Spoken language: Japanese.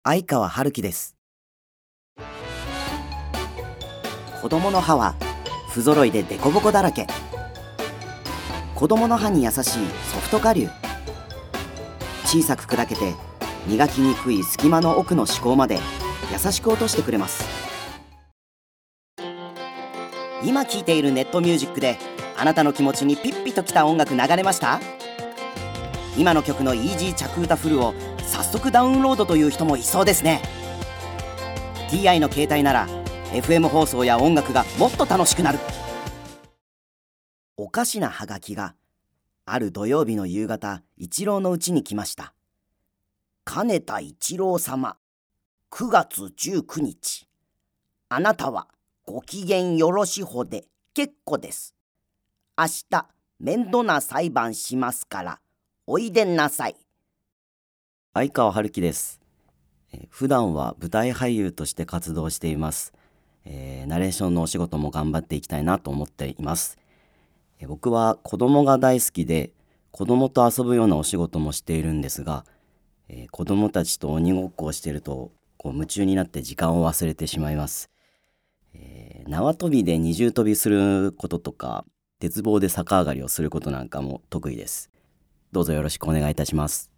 相川春樹です。子供の歯は不揃いでデコボコだらけ。子供の歯に優しいソフト顆粒。小さく砕けて磨きにくい隙間の奥の歯垢まで優しく落としてくれます。今聴いているネットミュージックであなたの気持ちにピッピときた音楽流れました？今の曲のイージー着歌フルを早速ダウンロードという人もいそうですね。 TI の携帯なら FM 放送や音楽がもっと楽しくなる。おかしなハガキがある土曜日の夕方、一郎のうちに来ました。金田一郎様、9月19日、あなたはご機嫌よろしほで結構です。明日面倒な裁判しますからおいでんなさい。相川春樹です。普段は舞台俳優として活動しています。ナレーションのお仕事も頑張っていきたいなと思っています。僕は子供が大好きで、子供と遊ぶようなお仕事もしているんですが、子供たちと鬼ごっこをしていると夢中になって時間を忘れてしまいます。縄跳びで二重跳びすることとか、鉄棒で逆上がりをすることなんかも得意です。どうぞよろしくお願いいたします。